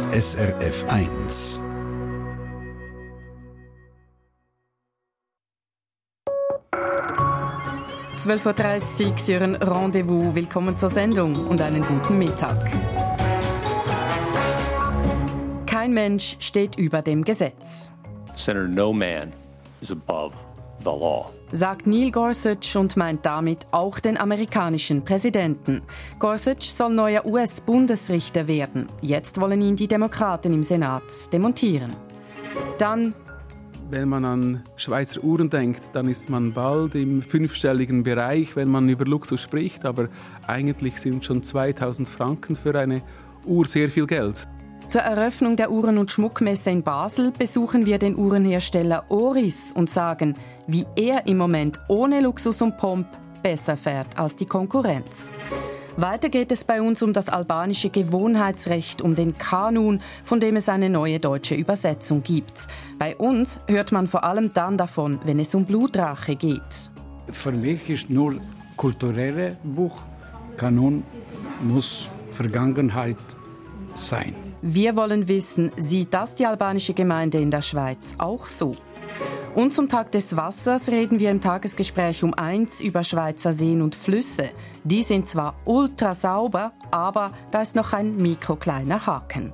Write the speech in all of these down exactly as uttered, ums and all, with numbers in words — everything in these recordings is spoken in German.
S R F eins. zwölf Uhr dreißig, Sie hören Rendezvous. Willkommen zur Sendung und einen guten Mittag. Kein Mensch steht über dem Gesetz. Senator, no man is above the law. Sagt Neil Gorsuch und meint damit auch den amerikanischen Präsidenten. Gorsuch soll neuer U S-Bundesrichter werden. Jetzt wollen ihn die Demokraten im Senat demontieren. Dann: Wenn man an Schweizer Uhren denkt, dann ist man bald im fünfstelligen Bereich, wenn man über Luxus spricht. Aber eigentlich sind schon zweitausend Franken für eine Uhr sehr viel Geld. Zur Eröffnung der Uhren- und Schmuckmesse in Basel besuchen wir den Uhrenhersteller Oris und sagen, wie er im Moment ohne Luxus und Pomp besser fährt als die Konkurrenz. Weiter geht es bei uns um das albanische Gewohnheitsrecht, um den Kanun, von dem es eine neue deutsche Übersetzung gibt. Bei uns hört man vor allem dann davon, wenn es um Blutrache geht. Für mich ist nur kulturelle Buch. Kanun muss Vergangenheit sein. Wir wollen wissen, sieht das die albanische Gemeinde in der Schweiz auch so? Und zum Tag des Wassers reden wir im Tagesgespräch um eins über Schweizer Seen und Flüsse. Die sind zwar ultra sauber, aber da ist noch ein mikrokleiner Haken.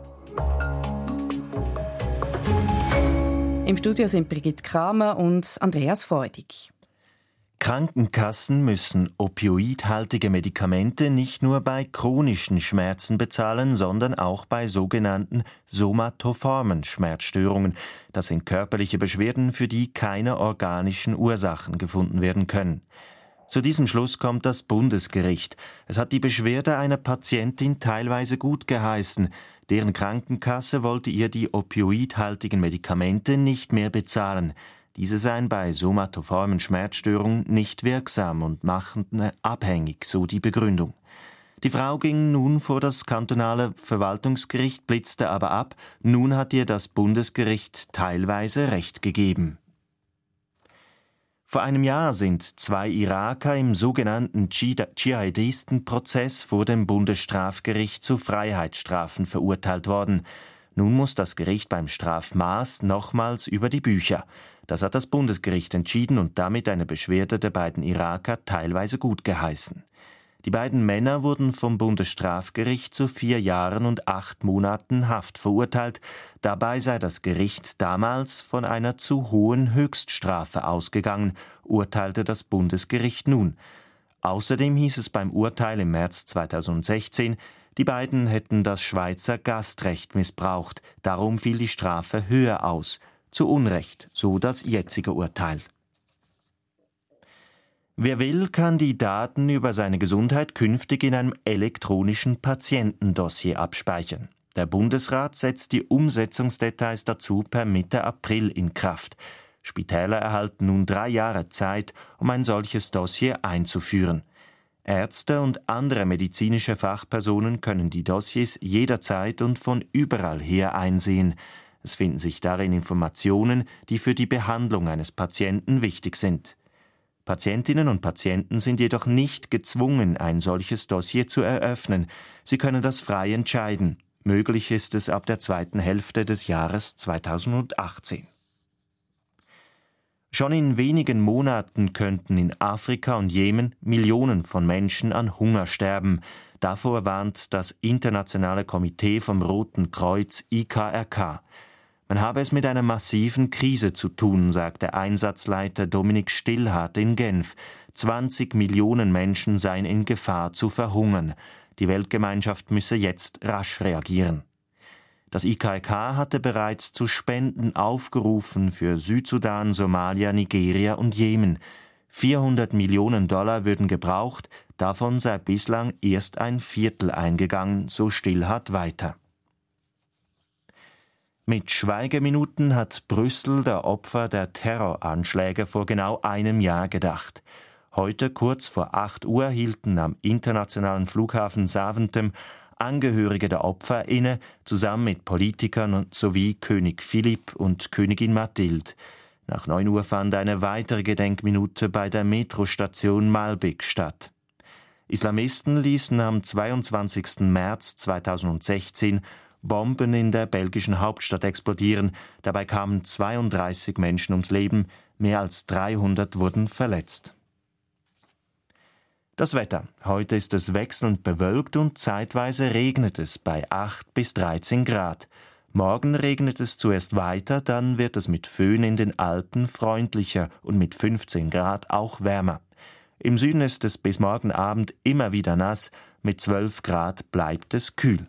Im Studio sind Brigitte Kramer und Andreas Freudig. Krankenkassen müssen opioidhaltige Medikamente nicht nur bei chronischen Schmerzen bezahlen, sondern auch bei sogenannten somatoformen Schmerzstörungen. Das sind körperliche Beschwerden, für die keine organischen Ursachen gefunden werden können. Zu diesem Schluss kommt das Bundesgericht. Es hat die Beschwerde einer Patientin teilweise gut geheißen. Deren Krankenkasse wollte ihr die opioidhaltigen Medikamente nicht mehr bezahlen. Diese seien bei somatoformen Schmerzstörungen nicht wirksam und machten abhängig, so die Begründung. Die Frau ging nun vor das kantonale Verwaltungsgericht, blitzte aber ab. Nun hat ihr das Bundesgericht teilweise Recht gegeben. Vor einem Jahr sind zwei Iraker im sogenannten Dschihadistenprozess vor dem Bundesstrafgericht zu Freiheitsstrafen verurteilt worden. Nun muss das Gericht beim Strafmaß nochmals über die Bücher. Das hat das Bundesgericht entschieden und damit eine Beschwerde der beiden Iraker teilweise gut geheißen. Die beiden Männer wurden vom Bundesstrafgericht zu vier Jahren und acht Monaten Haft verurteilt. Dabei sei das Gericht damals von einer zu hohen Höchststrafe ausgegangen, urteilte das Bundesgericht nun. Außerdem hieß es beim Urteil im März zweitausendsechzehn, die beiden hätten das Schweizer Gastrecht missbraucht. Darum fiel die Strafe höher aus. Zu Unrecht, so das jetzige Urteil. Wer will, kann die Daten über seine Gesundheit künftig in einem elektronischen Patientendossier abspeichern. Der Bundesrat setzt die Umsetzungsdetails dazu per Mitte April in Kraft. Spitäler erhalten nun drei Jahre Zeit, um ein solches Dossier einzuführen. Ärzte und andere medizinische Fachpersonen können die Dossiers jederzeit und von überall her einsehen. Es finden sich darin Informationen, die für die Behandlung eines Patienten wichtig sind. Patientinnen und Patienten sind jedoch nicht gezwungen, ein solches Dossier zu eröffnen. Sie können das frei entscheiden. Möglich ist es ab der zweiten Hälfte des Jahres zweitausendachtzehn. Schon in wenigen Monaten könnten in Afrika und Jemen Millionen von Menschen an Hunger sterben. Davor warnt das Internationale Komitee vom Roten Kreuz I K R K. Man habe es mit einer massiven Krise zu tun, sagt der Einsatzleiter Dominik Stillhardt in Genf. zwanzig Millionen Menschen seien in Gefahr zu verhungern. Die Weltgemeinschaft müsse jetzt rasch reagieren. Das I K R K hatte bereits zu Spenden aufgerufen für Südsudan, Somalia, Nigeria und Jemen. vierhundert Millionen Dollar würden gebraucht, davon sei bislang erst ein Viertel eingegangen, so Stillhardt weiter. Mit Schweigeminuten hat Brüssel der Opfer der Terroranschläge vor genau einem Jahr gedacht. Heute kurz vor acht Uhr hielten am internationalen Flughafen Zaventem Angehörige der Opfer inne, zusammen mit Politikern sowie König Philipp und Königin Mathilde. Nach neun Uhr fand eine weitere Gedenkminute bei der Metrostation Malbek statt. Islamisten ließen am zweiundzwanzigsten März zweitausendsechzehn Bomben in der belgischen Hauptstadt explodieren. Dabei kamen zweiunddreißig Menschen ums Leben, mehr als dreihundert wurden verletzt. Das Wetter. Heute ist es wechselnd bewölkt und zeitweise regnet es bei acht bis dreizehn Grad. Morgen regnet es zuerst weiter, dann wird es mit Föhn in den Alpen freundlicher und mit fünfzehn Grad auch wärmer. Im Süden ist es bis morgen Abend immer wieder nass, mit zwölf Grad bleibt es kühl.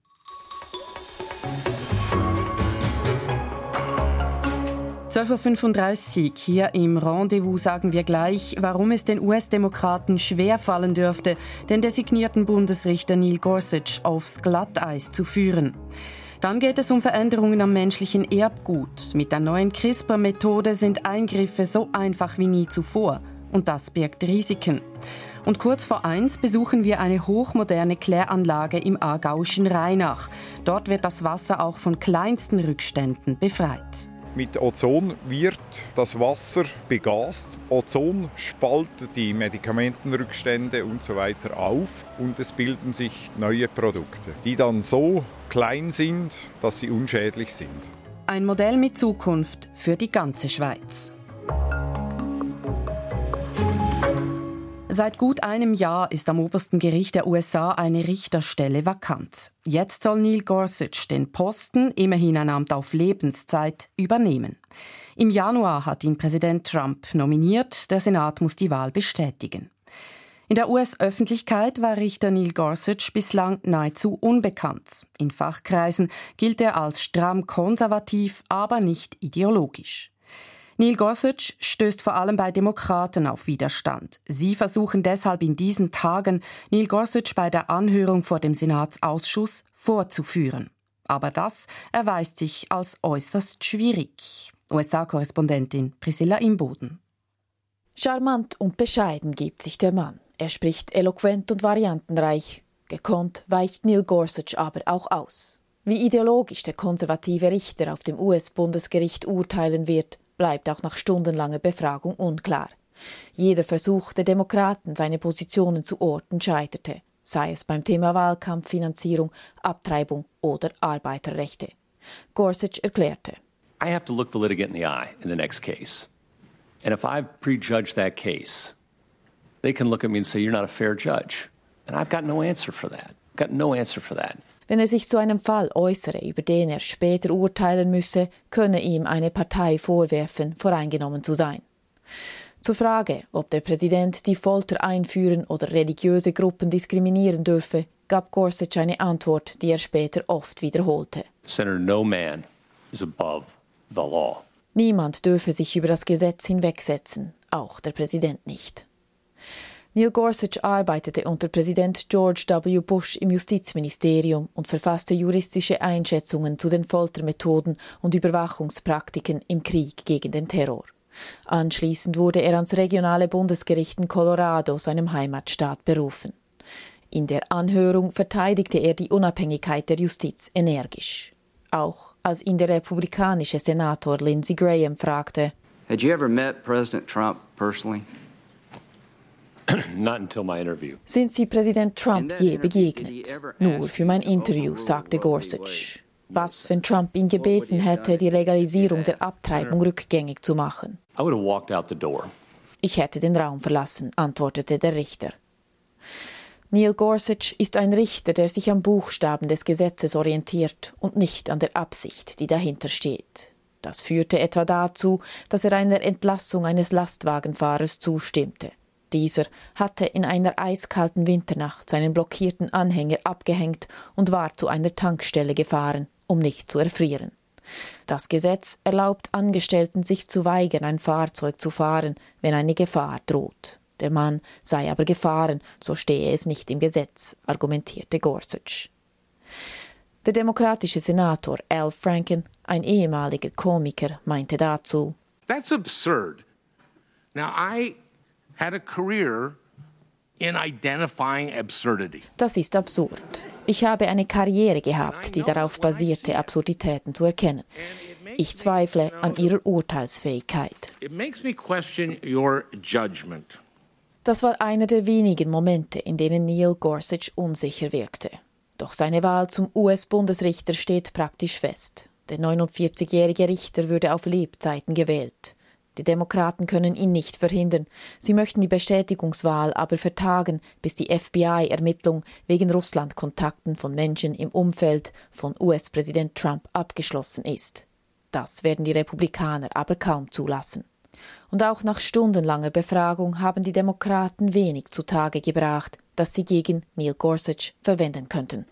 zwölf Uhr fünfunddreißig hier im Rendezvous sagen wir gleich, warum es den U S-Demokraten schwerfallen dürfte, den designierten Bundesrichter Neil Gorsuch aufs Glatteis zu führen. Dann geht es um Veränderungen am menschlichen Erbgut. Mit der neuen CRISPR-Methode sind Eingriffe so einfach wie nie zuvor. Und das birgt Risiken. Und kurz vor eins besuchen wir eine hochmoderne Kläranlage im aargauischen Rheinach. Dort wird das Wasser auch von kleinsten Rückständen befreit. Mit Ozon wird das Wasser begast. Ozon spaltet die Medikamentenrückstände und so weiter auf und es bilden sich neue Produkte, die dann so klein sind, dass sie unschädlich sind. Ein Modell mit Zukunft für die ganze Schweiz. Seit gut einem Jahr ist am obersten Gericht der U S A eine Richterstelle vakant. Jetzt soll Neil Gorsuch den Posten, immerhin ein Amt auf Lebenszeit, übernehmen. Im Januar hat ihn Präsident Trump nominiert, der Senat muss die Wahl bestätigen. In der U S-Öffentlichkeit war Richter Neil Gorsuch bislang nahezu unbekannt. In Fachkreisen gilt er als stramm konservativ, aber nicht ideologisch. Neil Gorsuch stößt vor allem bei Demokraten auf Widerstand. Sie versuchen deshalb in diesen Tagen, Neil Gorsuch bei der Anhörung vor dem Senatsausschuss vorzuführen. Aber das erweist sich als äußerst schwierig. U S A-Korrespondentin Priscilla Imboden. Charmant und bescheiden gibt sich der Mann. Er spricht eloquent und variantenreich. Gekonnt weicht Neil Gorsuch aber auch aus. Wie ideologisch der konservative Richter auf dem U S-Bundesgericht urteilen wird, bleibt auch nach stundenlanger Befragung unklar. Jeder Versuch der Demokraten, seine Positionen zu orten, scheiterte, sei es beim Thema Wahlkampffinanzierung, Abtreibung oder Arbeiterrechte. Gorsuch erklärte: I have to look the litigant in the eye in the next case. And if I've prejudged that case, they can look at me and say, you're not a fair judge. And I've got no answer for that. I've got no answer for that. Wenn er sich zu einem Fall äußere, über den er später urteilen müsse, könne ihm eine Partei vorwerfen, voreingenommen zu sein. Zur Frage, ob der Präsident die Folter einführen oder religiöse Gruppen diskriminieren dürfe, gab Gorsuch eine Antwort, die er später oft wiederholte. Senator, no man is above the law. Niemand dürfe sich über das Gesetz hinwegsetzen, auch der Präsident nicht. Neil Gorsuch arbeitete unter Präsident George W. Bush im Justizministerium und verfasste juristische Einschätzungen zu den Foltermethoden und Überwachungspraktiken im Krieg gegen den Terror. Anschließend wurde er ans regionale Bundesgericht in Colorado, seinem Heimatstaat, berufen. In der Anhörung verteidigte er die Unabhängigkeit der Justiz energisch. Auch als ihn der republikanische Senator Lindsey Graham fragte: Had you ever met President Trump personally? Not until my interview. Sind Sie Präsident Trump je begegnet? Nur für mein Interview, sagte Gorsuch. Was, wenn Trump ihn gebeten hätte, die Legalisierung der Abtreibung rückgängig zu machen? I would have walked out the door. Ich hätte den Raum verlassen, antwortete der Richter. Neil Gorsuch ist ein Richter, der sich am Buchstaben des Gesetzes orientiert und nicht an der Absicht, die dahinter steht. Das führte etwa dazu, dass er einer Entlassung eines Lastwagenfahrers zustimmte. Dieser hatte in einer eiskalten Winternacht seinen blockierten Anhänger abgehängt und war zu einer Tankstelle gefahren, um nicht zu erfrieren. Das Gesetz erlaubt Angestellten, sich zu weigern, ein Fahrzeug zu fahren, wenn eine Gefahr droht. Der Mann sei aber gefahren, so stehe es nicht im Gesetz, argumentierte Gorsuch. Der demokratische Senator Al Franken, ein ehemaliger Komiker, meinte dazu: That's absurd. Now I had a career in identifying absurdity. Das ist absurd. Ich habe eine Karriere gehabt, die darauf basierte, Absurditäten zu erkennen. Ich zweifle an ihrer Urteilsfähigkeit. It makes me question your judgment. Das war einer der wenigen Momente, in denen Neil Gorsuch unsicher wirkte. Doch seine Wahl zum U S-Bundesrichter steht praktisch fest. Der neunundvierzigjährige Richter würde auf Lebzeiten gewählt. Die Demokraten können ihn nicht verhindern. Sie möchten die Bestätigungswahl aber vertagen, bis die F B I-Ermittlung wegen Russland-Kontakten von Menschen im Umfeld von U S-Präsident Trump abgeschlossen ist. Das werden die Republikaner aber kaum zulassen. Und auch nach stundenlanger Befragung haben die Demokraten wenig zutage gebracht, das sie gegen Neil Gorsuch verwenden könnten.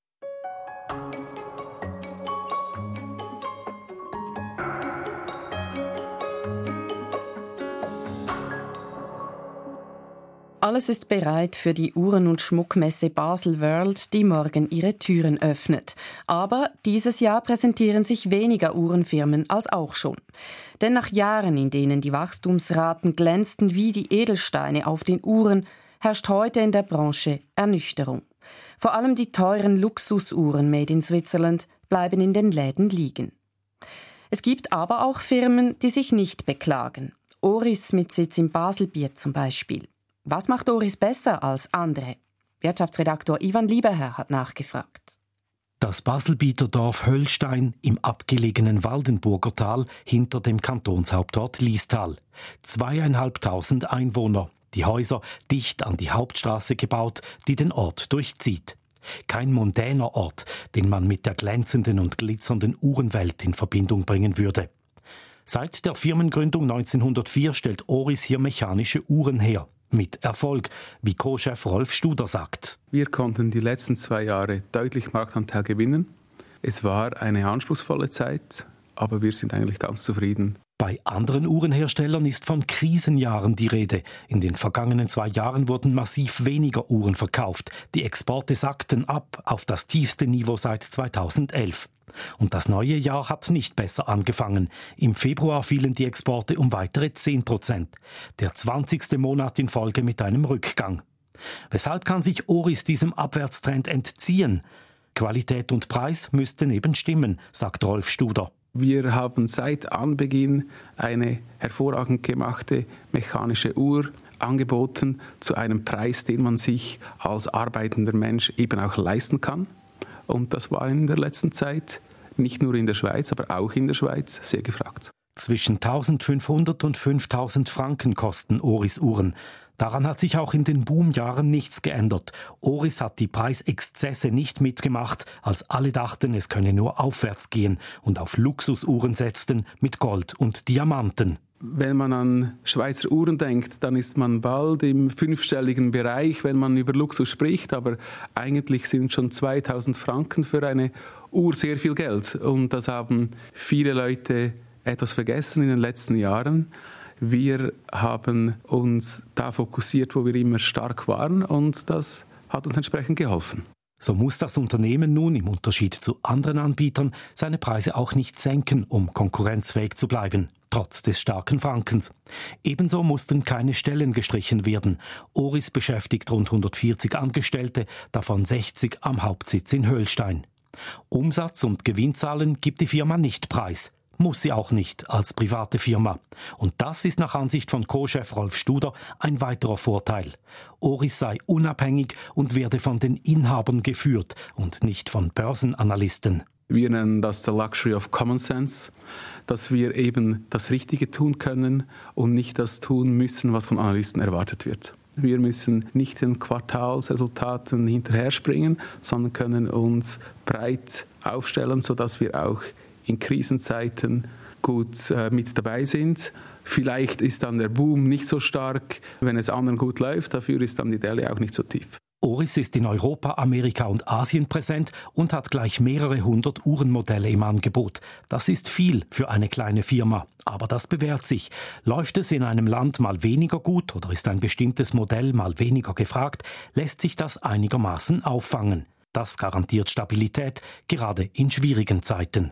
Alles ist bereit für die Uhren- und Schmuckmesse Basel World, die morgen ihre Türen öffnet. Aber dieses Jahr präsentieren sich weniger Uhrenfirmen als auch schon. Denn nach Jahren, in denen die Wachstumsraten glänzten wie die Edelsteine auf den Uhren, herrscht heute in der Branche Ernüchterung. Vor allem die teuren Luxusuhren made in Switzerland bleiben in den Läden liegen. Es gibt aber auch Firmen, die sich nicht beklagen. Oris mit Sitz in Baselbiet zum Beispiel. Was macht Oris besser als andere? Wirtschaftsredaktor Ivan Lieberherr hat nachgefragt. Das Baselbieter Dorf Höllstein im abgelegenen Waldenburger Tal hinter dem Kantonshauptort Liestal. Zweieinhalbtausend Einwohner, die Häuser dicht an die Hauptstraße gebaut, die den Ort durchzieht. Kein mondäner Ort, den man mit der glänzenden und glitzernden Uhrenwelt in Verbindung bringen würde. Seit der Firmengründung neunzehnhundertvier stellt Oris hier mechanische Uhren her. Mit Erfolg, wie Co-Chef Rolf Studer sagt. Wir konnten die letzten zwei Jahre deutlich Marktanteil gewinnen. Es war eine anspruchsvolle Zeit, aber wir sind eigentlich ganz zufrieden. Bei anderen Uhrenherstellern ist von Krisenjahren die Rede. In den vergangenen zwei Jahren wurden massiv weniger Uhren verkauft. Die Exporte sackten ab auf das tiefste Niveau seit zweitausendelf. Und das neue Jahr hat nicht besser angefangen. Im Februar fielen die Exporte um weitere zehn Prozent. Der zwanzigste Monat in Folge mit einem Rückgang. Weshalb kann sich Oris diesem Abwärtstrend entziehen? Qualität und Preis müssten eben stimmen, sagt Rolf Studer. Wir haben seit Anbeginn eine hervorragend gemachte mechanische Uhr angeboten zu einem Preis, den man sich als arbeitender Mensch eben auch leisten kann. Und das war in der letzten Zeit nicht nur in der Schweiz, aber auch in der Schweiz sehr gefragt. Zwischen eintausendfünfhundert und fünftausend Franken kosten Oris-Uhren. Daran hat sich auch in den Boomjahren nichts geändert. Oris hat die Preisexzesse nicht mitgemacht, als alle dachten, es könne nur aufwärts gehen und auf Luxusuhren setzten mit Gold und Diamanten. Wenn man an Schweizer Uhren denkt, dann ist man bald im fünfstelligen Bereich, wenn man über Luxus spricht. Aber eigentlich sind schon zweitausend Franken für eine Uhr sehr viel Geld. Und das haben viele Leute etwas vergessen in den letzten Jahren. Wir haben uns da fokussiert, wo wir immer stark waren, und das hat uns entsprechend geholfen. So muss das Unternehmen nun im Unterschied zu anderen Anbietern seine Preise auch nicht senken, um konkurrenzfähig zu bleiben, trotz des starken Frankens. Ebenso mussten keine Stellen gestrichen werden. Oris beschäftigt rund hundertvierzig Angestellte, davon sechzig am Hauptsitz in Höllstein. Umsatz und Gewinnzahlen gibt die Firma nicht preis. Muss sie auch nicht als private Firma. Und das ist nach Ansicht von Co-Chef Rolf Studer ein weiterer Vorteil. Oris sei unabhängig und werde von den Inhabern geführt und nicht von Börsenanalysten. Wir nennen das the Luxury of Common Sense, dass wir eben das Richtige tun können und nicht das tun müssen, was von Analysten erwartet wird. Wir müssen nicht den Quartalsresultaten hinterher springen, sondern können uns breit aufstellen, sodass wir auch in Krisenzeiten gut äh, mit dabei sind. Vielleicht ist dann der Boom nicht so stark, wenn es anderen gut läuft. Dafür ist dann die Delle auch nicht so tief. Oris ist in Europa, Amerika und Asien präsent und hat gleich mehrere hundert Uhrenmodelle im Angebot. Das ist viel für eine kleine Firma, aber das bewährt sich. Läuft es in einem Land mal weniger gut oder ist ein bestimmtes Modell mal weniger gefragt, lässt sich das einigermaßen auffangen. Das garantiert Stabilität, gerade in schwierigen Zeiten.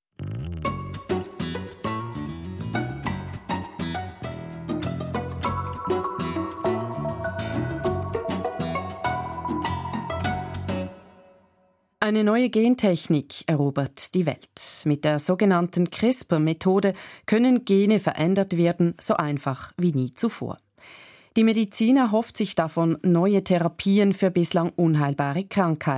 Eine neue Gentechnik erobert die Welt. Mit der sogenannten CRISPR-Methode können Gene verändert werden, so einfach wie nie zuvor. Die Medizin erhofft sich davon neue Therapien für bislang unheilbare Krankheiten.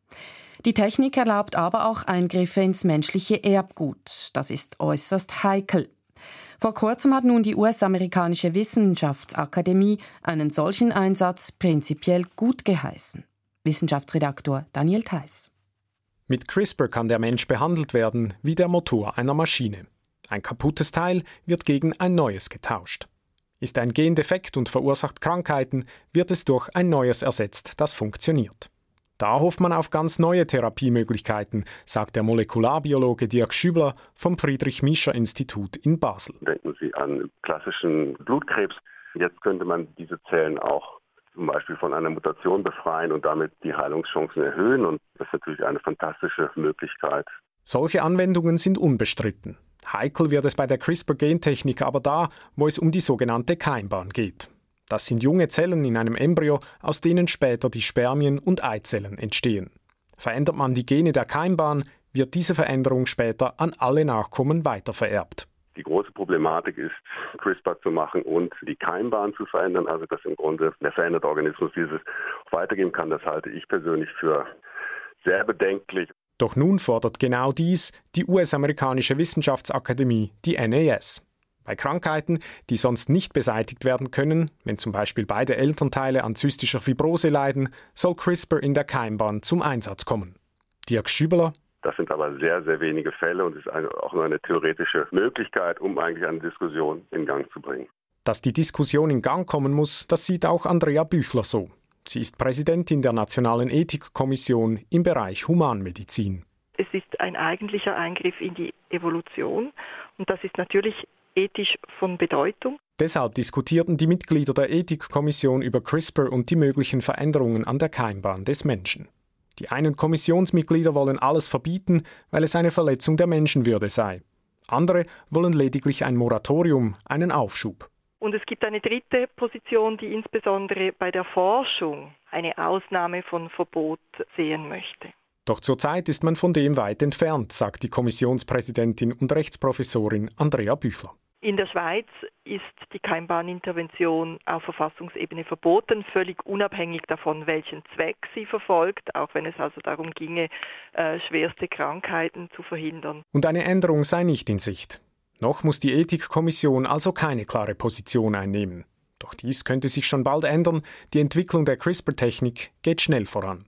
Die Technik erlaubt aber auch Eingriffe ins menschliche Erbgut. Das ist äußerst heikel. Vor kurzem hat nun die U S-amerikanische Wissenschaftsakademie einen solchen Einsatz prinzipiell gut geheißen. Wissenschaftsredaktor Daniel Theiss. Mit CRISPR kann der Mensch behandelt werden wie der Motor einer Maschine. Ein kaputtes Teil wird gegen ein neues getauscht. Ist ein Gen defekt und verursacht Krankheiten, wird es durch ein neues ersetzt, das funktioniert. Da hofft man auf ganz neue Therapiemöglichkeiten, sagt der Molekularbiologe Dirk Schübler vom Friedrich-Miescher-Institut in Basel. Denken Sie an klassischen Blutkrebs. Jetzt könnte man diese Zellen auch zum Beispiel von einer Mutation befreien und damit die Heilungschancen erhöhen. Und das ist natürlich eine fantastische Möglichkeit. Solche Anwendungen sind unbestritten. Heikel wird es bei der CRISPR-Gentechnik aber da, wo es um die sogenannte Keimbahn geht. Das sind junge Zellen in einem Embryo, aus denen später die Spermien und Eizellen entstehen. Verändert man die Gene der Keimbahn, wird diese Veränderung später an alle Nachkommen weitervererbt. Die große Problematik ist, CRISPR zu machen und die Keimbahn zu verändern, also dass im Grunde der veränderte Organismus dieses weitergeben kann. Das halte ich persönlich für sehr bedenklich. Doch nun fordert genau dies die U S-amerikanische Wissenschaftsakademie, die N A S. Bei Krankheiten, die sonst nicht beseitigt werden können, wenn zum Beispiel beide Elternteile an zystischer Fibrose leiden, soll CRISPR in der Keimbahn zum Einsatz kommen. Dirk Schübler. Das sind aber sehr, sehr wenige Fälle und ist auch nur eine theoretische Möglichkeit, um eigentlich eine Diskussion in Gang zu bringen. Dass die Diskussion in Gang kommen muss, das sieht auch Andrea Büchler so. Sie ist Präsidentin der Nationalen Ethikkommission im Bereich Humanmedizin. Es ist ein eigentlicher Eingriff in die Evolution und das ist natürlich ethisch von Bedeutung. Deshalb diskutierten die Mitglieder der Ethikkommission über CRISPR und die möglichen Veränderungen an der Keimbahn des Menschen. Die einen Kommissionsmitglieder wollen alles verbieten, weil es eine Verletzung der Menschenwürde sei. Andere wollen lediglich ein Moratorium, einen Aufschub. Und es gibt eine dritte Position, die insbesondere bei der Forschung eine Ausnahme von Verbot sehen möchte. Doch zurzeit ist man von dem weit entfernt, sagt die Kommissionspräsidentin und Rechtsprofessorin Andrea Büchler. In der Schweiz ist die Keimbahnintervention auf Verfassungsebene verboten, völlig unabhängig davon, welchen Zweck sie verfolgt, auch wenn es also darum ginge, äh, schwerste Krankheiten zu verhindern. Und eine Änderung sei nicht in Sicht. Noch muss die Ethikkommission also keine klare Position einnehmen. Doch dies könnte sich schon bald ändern. Die Entwicklung der CRISPR-Technik geht schnell voran.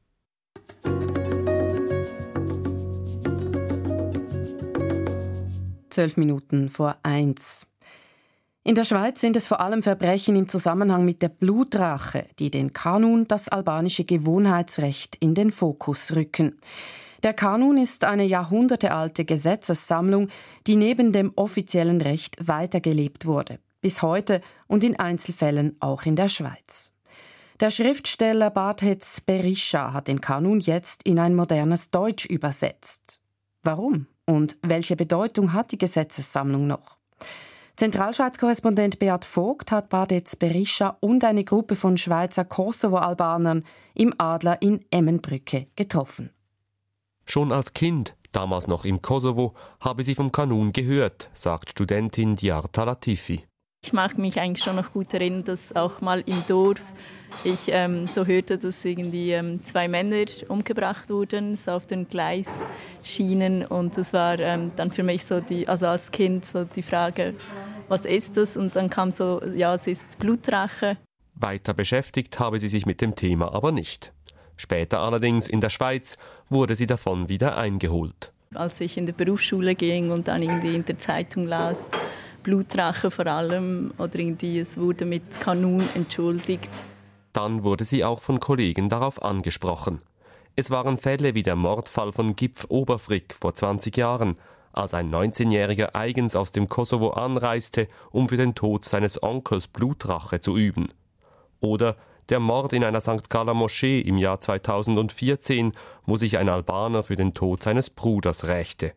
Zwölf Minuten vor eins. In der Schweiz sind es vor allem Verbrechen im Zusammenhang mit der Blutrache, die den Kanun, das albanische Gewohnheitsrecht, in den Fokus rücken. Der Kanun ist eine jahrhundertealte Gesetzessammlung, die neben dem offiziellen Recht weitergelebt wurde, bis heute und in Einzelfällen auch in der Schweiz. Der Schriftsteller Barthez Berisha hat den Kanun jetzt in ein modernes Deutsch übersetzt. Warum? Und welche Bedeutung hat die Gesetzessammlung noch? Zentralschweiz-Korrespondent Beat Vogt hat Barthez Berisha und eine Gruppe von Schweizer Kosovo-Albanern im Adler in Emmenbrücke getroffen. Schon als Kind, damals noch im Kosovo, habe sie vom Kanun gehört, sagt Studentin Diarta Latifi. Ich mag mich eigentlich schon noch gut erinnern, dass auch mal im Dorf ich ähm, so hörte, dass irgendwie ähm, zwei Männer umgebracht wurden, so auf den Gleisschienen. Und das war ähm, dann für mich so, die, also als Kind, so die Frage, was ist das? Und dann kam so, ja, es ist Blutrache. Weiter beschäftigt habe sie sich mit dem Thema aber nicht. Später allerdings in der Schweiz wurde sie davon wieder eingeholt. Als ich in die Berufsschule ging und dann irgendwie in der Zeitung las, Blutrache vor allem, oder irgendwie es wurde mit Kanun entschuldigt. Dann wurde sie auch von Kollegen darauf angesprochen. Es waren Fälle wie der Mordfall von Gipf Oberfrick vor zwanzig Jahren, als ein neunzehnjähriger eigens aus dem Kosovo anreiste, um für den Tod seines Onkels Blutrache zu üben. Oder der Mord in einer Sankt Galler Moschee im Jahr zweitausendvierzehn, wo sich ein Albaner für den Tod seines Bruders rächte.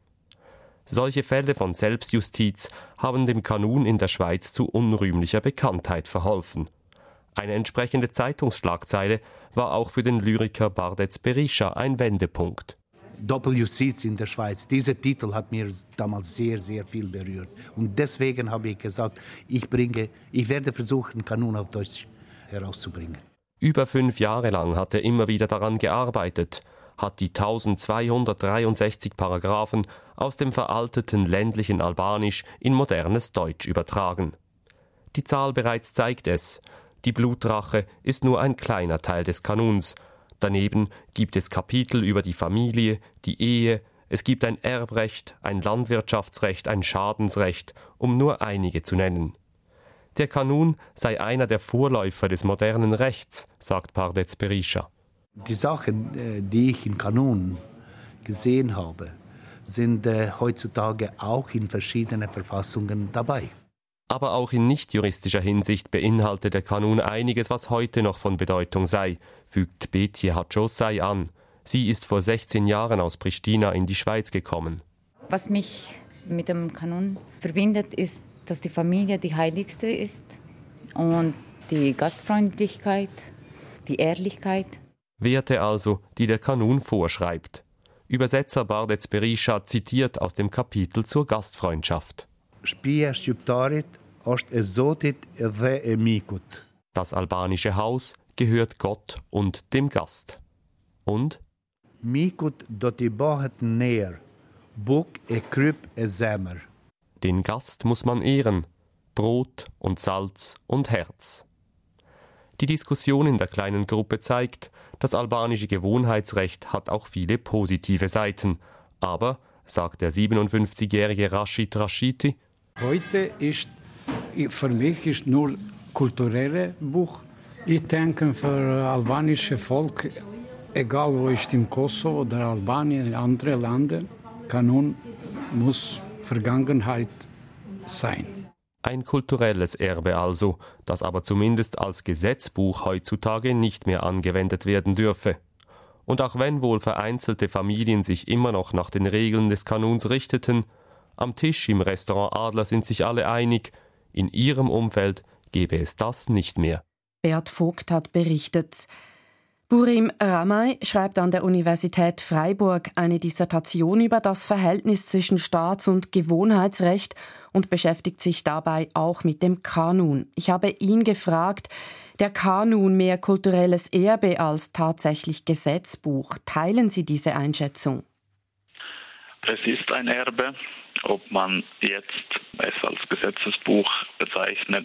Solche Fälle von Selbstjustiz haben dem Kanun in der Schweiz zu unrühmlicher Bekanntheit verholfen. Eine entsprechende Zeitungsschlagzeile war auch für den Lyriker Barthez Berisha ein Wendepunkt. Doppeljustiz in der Schweiz, dieser Titel hat mir damals sehr, sehr viel berührt. Und deswegen habe ich gesagt, ich, bringe, ich werde versuchen, Kanun auf Deutsch herauszubringen. Über fünf Jahre lang hat er immer wieder daran gearbeitet. hat die eintausendzweihundertdreiundsechzig Paragraphen aus dem veralteten ländlichen Albanisch in modernes Deutsch übertragen. Die Zahl bereits zeigt es. Die Blutrache ist nur ein kleiner Teil des Kanuns. Daneben gibt es Kapitel über die Familie, die Ehe, es gibt ein Erbrecht, ein Landwirtschaftsrecht, ein Schadensrecht, um nur einige zu nennen. Der Kanun sei einer der Vorläufer des modernen Rechts, sagt Pardez Berisha. Die Sachen, die ich im Kanun gesehen habe, sind heutzutage auch in verschiedenen Verfassungen dabei. Aber auch in nicht-juristischer Hinsicht beinhaltet der Kanun einiges, was heute noch von Bedeutung sei, fügt Betje Hacosai an. Sie ist vor sechzehn Jahren aus Pristina in die Schweiz gekommen. Was mich mit dem Kanun verbindet, ist, dass die Familie die heiligste ist und die Gastfreundlichkeit, die Ehrlichkeit. Werte also, die der Kanun vorschreibt. Übersetzer Pardez Berisha zitiert aus dem Kapitel zur Gastfreundschaft. Das albanische Haus gehört Gott und dem Gast. Und? Den Gast muss man ehren. Brot und Salz und Herz. Die Diskussion in der kleinen Gruppe zeigt, das albanische Gewohnheitsrecht hat auch viele positive Seiten. Aber, sagt der siebenundfünfzigjährige Rashid Rashidi, heute ist für mich ist nur kulturelles Buch. Ich denke, für das albanische Volk, egal wo ist im Kosovo oder Albanien, in anderen Ländern, Kanun muss Vergangenheit sein. Ein kulturelles Erbe also, das aber zumindest als Gesetzbuch heutzutage nicht mehr angewendet werden dürfe. Und auch wenn wohl vereinzelte Familien sich immer noch nach den Regeln des Kanuns richteten, am Tisch im Restaurant Adler sind sich alle einig, in ihrem Umfeld gebe es das nicht mehr. Bert Vogt hat berichtet. Burim Ramay schreibt an der Universität Freiburg eine Dissertation über das Verhältnis zwischen Staats- und Gewohnheitsrecht und beschäftigt sich dabei auch mit dem Kanun. Ich habe ihn gefragt, der Kanun mehr kulturelles Erbe als tatsächlich Gesetzbuch. Teilen Sie diese Einschätzung? Es ist ein Erbe. Ob man jetzt es als Gesetzesbuch bezeichnet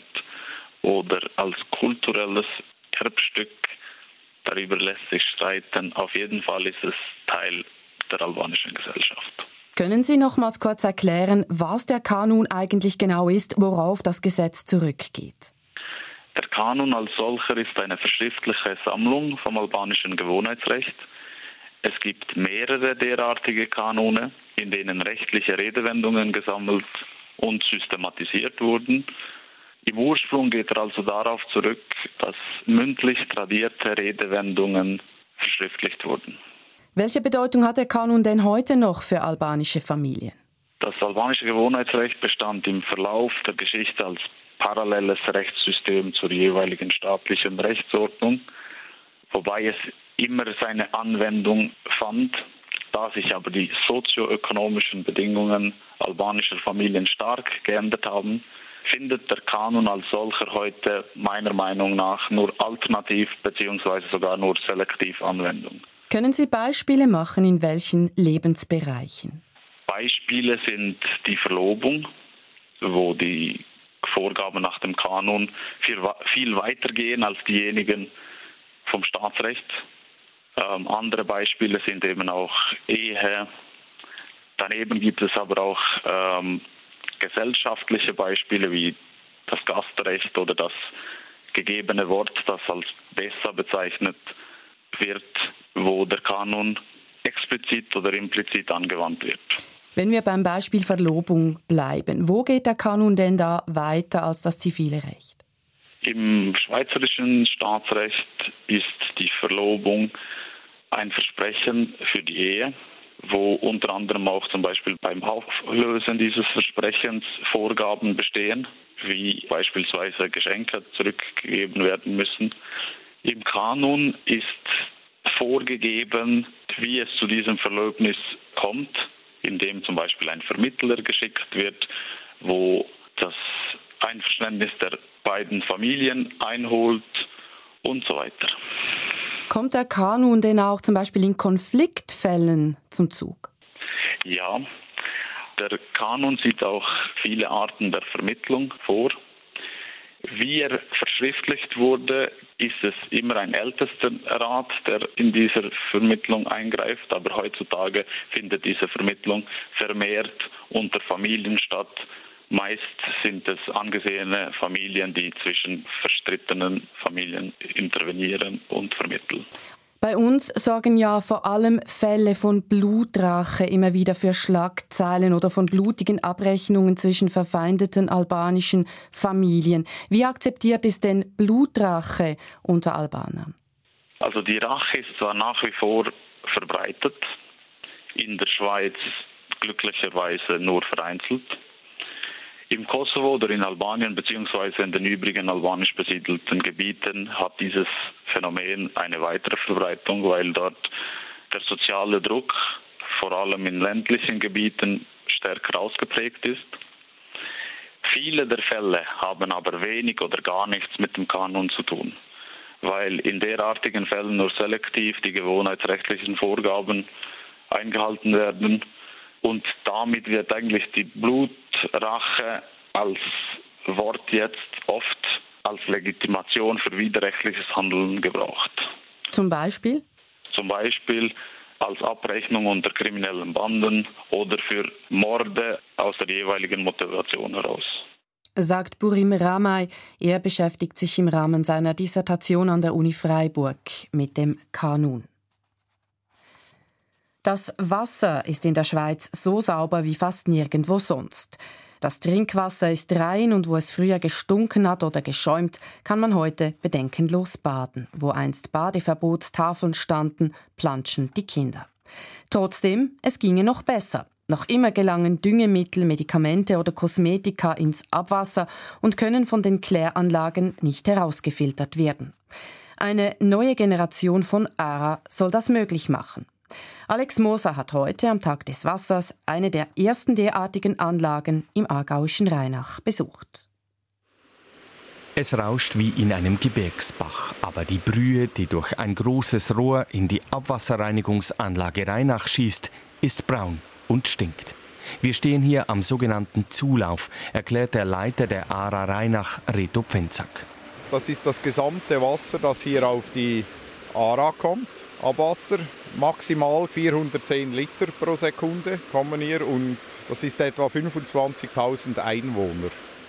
oder als kulturelles Erbstück, darüber lässt sich streiten. Auf jeden Fall ist es Teil der albanischen Gesellschaft. Können Sie nochmals kurz erklären, was der Kanun eigentlich genau ist, worauf das Gesetz zurückgeht? Der Kanun als solcher ist eine verschriftliche Sammlung vom albanischen Gewohnheitsrecht. Es gibt mehrere derartige Kanone, in denen rechtliche Redewendungen gesammelt und systematisiert wurden. Im Ursprung geht er also darauf zurück, dass mündlich tradierte Redewendungen verschriftlicht wurden. Welche Bedeutung hat der Kanun denn heute noch für albanische Familien? Das albanische Gewohnheitsrecht bestand im Verlauf der Geschichte als paralleles Rechtssystem zur jeweiligen staatlichen Rechtsordnung, wobei es immer seine Anwendung fand. Da sich aber die sozioökonomischen Bedingungen albanischer Familien stark geändert haben, findet der Kanun als solcher heute meiner Meinung nach nur alternativ bzw. sogar nur selektiv Anwendung. Können Sie Beispiele machen, in welchen Lebensbereichen? Beispiele sind die Verlobung, wo die Vorgaben nach dem Kanun viel, viel weiter gehen als diejenigen vom Staatsrecht. Ähm, andere Beispiele sind eben auch Ehe. Daneben gibt es aber auch ähm, gesellschaftliche Beispiele wie das Gastrecht oder das gegebene Wort, das als besser bezeichnet wird, wo der Kanun explizit oder implizit angewandt wird. Wenn wir beim Beispiel Verlobung bleiben, wo geht der Kanun denn da weiter als das zivile Recht? Im schweizerischen Staatsrecht ist die Verlobung ein Versprechen für die Ehe, wo unter anderem auch zum Beispiel beim Auflösen dieses Versprechens Vorgaben bestehen, wie beispielsweise Geschenke zurückgegeben werden müssen. Im Kanun ist vorgegeben, wie es zu diesem Verlobnis kommt, indem zum Beispiel ein Vermittler geschickt wird, wo das Einverständnis der beiden Familien einholt und so weiter. Kommt der Kanun denn auch zum Beispiel in Konfliktfällen zum Zug? Ja, der Kanon sieht auch viele Arten der Vermittlung vor. Wie er verschriftlicht wurde, ist es immer ein Ältestenrat, der in dieser Vermittlung eingreift. Aber heutzutage findet diese Vermittlung vermehrt unter Familien statt. Meist sind es angesehene Familien, die zwischen verstrittenen Familien intervenieren und vermitteln. Bei uns sorgen ja vor allem Fälle von Blutrache immer wieder für Schlagzeilen oder von blutigen Abrechnungen zwischen verfeindeten albanischen Familien. Wie akzeptiert ist denn Blutrache unter Albanern? Also die Rache ist zwar nach wie vor verbreitet, in der Schweiz glücklicherweise nur vereinzelt. Im Kosovo oder in Albanien bzw. in den übrigen albanisch besiedelten Gebieten hat dieses Phänomen eine weitere Verbreitung, weil dort der soziale Druck vor allem in ländlichen Gebieten stärker ausgeprägt ist. Viele der Fälle haben aber wenig oder gar nichts mit dem Kanon zu tun, weil in derartigen Fällen nur selektiv die gewohnheitsrechtlichen Vorgaben eingehalten werden. Und damit wird eigentlich die Blutrache als Wort jetzt oft als Legitimation für widerrechtliches Handeln gebraucht. Zum Beispiel? Zum Beispiel als Abrechnung unter kriminellen Banden oder für Morde aus der jeweiligen Motivation heraus. Sagt Burim Ramay. Er beschäftigt sich im Rahmen seiner Dissertation an der Uni Freiburg mit dem Kanun. Das Wasser ist in der Schweiz so sauber wie fast nirgendwo sonst. Das Trinkwasser ist rein und wo es früher gestunken hat oder geschäumt, kann man heute bedenkenlos baden. Wo einst Badeverbotstafeln standen, planschen die Kinder. Trotzdem, es ginge noch besser. Noch immer gelangen Düngemittel, Medikamente oder Kosmetika ins Abwasser und können von den Kläranlagen nicht herausgefiltert werden. Eine neue Generation von A R A soll das möglich machen. Alex Moser hat heute am Tag des Wassers eine der ersten derartigen Anlagen im aargauischen Rheinach besucht. Es rauscht wie in einem Gebirgsbach, aber die Brühe, die durch ein großes Rohr in die Abwasserreinigungsanlage Rheinach schießt, ist braun und stinkt. Wir stehen hier am sogenannten Zulauf, erklärt der Leiter der A R A Rheinach, Reto Pfenzak. Das ist das gesamte Wasser, das hier auf die A R A kommt. Abwasser, maximal vierhundertzehn Liter pro Sekunde kommen hier und das ist etwa fünfundzwanzigtausend Einwohner.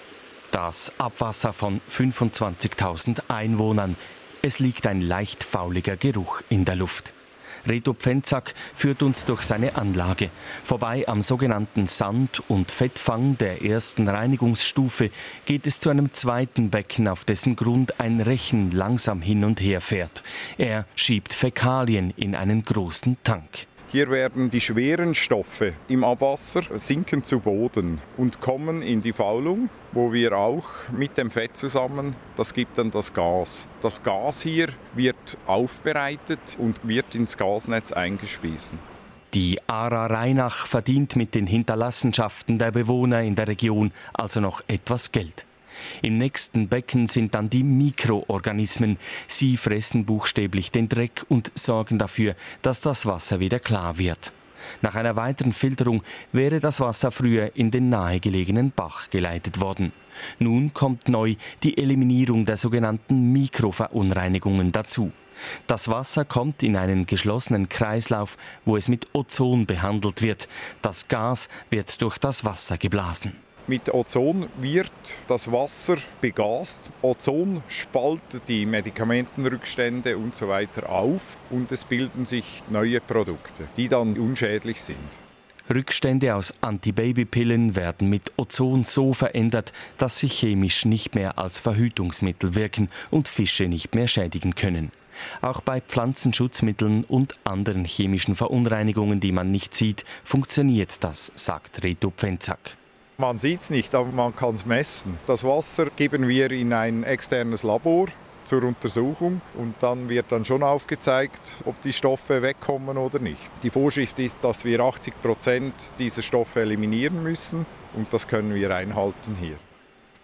Das Abwasser von fünfundzwanzigtausend Einwohnern. Es liegt ein leicht fauliger Geruch in der Luft. Reto Pfenzak führt uns durch seine Anlage. Vorbei am sogenannten Sand- und Fettfang der ersten Reinigungsstufe geht es zu einem zweiten Becken, auf dessen Grund ein Rechen langsam hin und her fährt. Er schiebt Fäkalien in einen großen Tank. Hier werden die schweren Stoffe im Abwasser sinken zu Boden und kommen in die Faulung, wo wir auch mit dem Fett zusammen, das gibt dann das Gas. Das Gas hier wird aufbereitet und wird ins Gasnetz eingespeisen. Die A R A Rheinach verdient mit den Hinterlassenschaften der Bewohner in der Region also noch etwas Geld. Im nächsten Becken sind dann die Mikroorganismen. Sie fressen buchstäblich den Dreck und sorgen dafür, dass das Wasser wieder klar wird. Nach einer weiteren Filterung wäre das Wasser früher in den nahegelegenen Bach geleitet worden. Nun kommt neu die Eliminierung der sogenannten Mikroverunreinigungen dazu. Das Wasser kommt in einen geschlossenen Kreislauf, wo es mit Ozon behandelt wird. Das Gas wird durch das Wasser geblasen. Mit Ozon wird das Wasser begast. Ozon spaltet die Medikamentenrückstände und so weiter auf und es bilden sich neue Produkte, die dann unschädlich sind. Rückstände aus Antibabypillen werden mit Ozon so verändert, dass sie chemisch nicht mehr als Verhütungsmittel wirken und Fische nicht mehr schädigen können. Auch bei Pflanzenschutzmitteln und anderen chemischen Verunreinigungen, die man nicht sieht, funktioniert das, sagt Reto Pfenzak. Man sieht es nicht, aber man kann es messen. Das Wasser geben wir in ein externes Labor zur Untersuchung und dann wird dann schon aufgezeigt, ob die Stoffe wegkommen oder nicht. Die Vorschrift ist, dass wir achtzig Prozent dieser Stoffe eliminieren müssen und das können wir einhalten hier.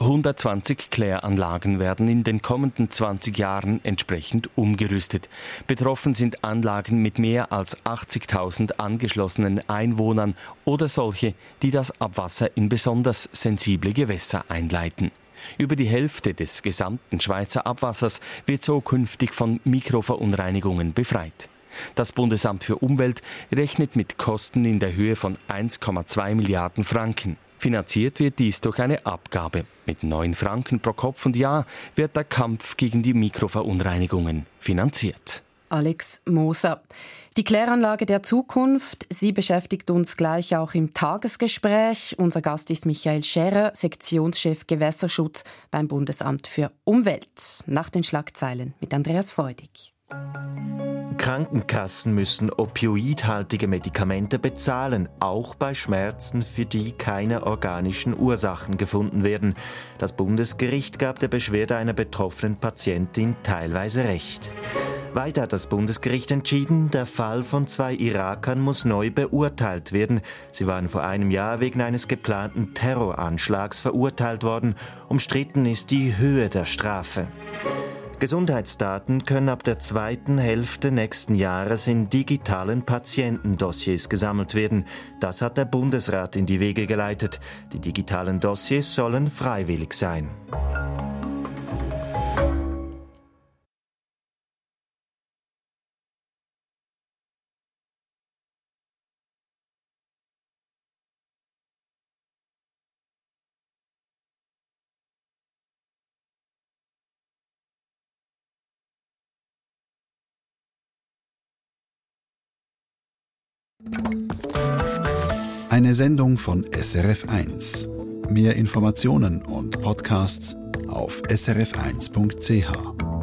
hundertzwanzig Kläranlagen werden in den kommenden zwanzig Jahren entsprechend umgerüstet. Betroffen sind Anlagen mit mehr als achtzigtausend angeschlossenen Einwohnern oder solche, die das Abwasser in besonders sensible Gewässer einleiten. Über die Hälfte des gesamten Schweizer Abwassers wird so künftig von Mikroverunreinigungen befreit. Das Bundesamt für Umwelt rechnet mit Kosten in der Höhe von eins Komma zwei Milliarden Franken. Finanziert wird dies durch eine Abgabe. Mit neun Franken pro Kopf und Jahr wird der Kampf gegen die Mikroverunreinigungen finanziert. Alex Moser. Die Kläranlage der Zukunft, sie beschäftigt uns gleich auch im Tagesgespräch. Unser Gast ist Michael Scherer, Sektionschef Gewässerschutz beim Bundesamt für Umwelt. Nach den Schlagzeilen mit Andreas Freudig. Krankenkassen müssen opioidhaltige Medikamente bezahlen, auch bei Schmerzen, für die keine organischen Ursachen gefunden werden. Das Bundesgericht gab der Beschwerde einer betroffenen Patientin teilweise Recht. Weiter hat das Bundesgericht entschieden, der Fall von zwei Irakern muss neu beurteilt werden. Sie waren vor einem Jahr wegen eines geplanten Terroranschlags verurteilt worden. Umstritten ist die Höhe der Strafe. Gesundheitsdaten können ab der zweiten Hälfte nächsten Jahres in digitalen Patientendossiers gesammelt werden. Das hat der Bundesrat in die Wege geleitet. Die digitalen Dossiers sollen freiwillig sein. Eine Sendung von S R F eins. Mehr Informationen und Podcasts auf s r f eins punkt c h.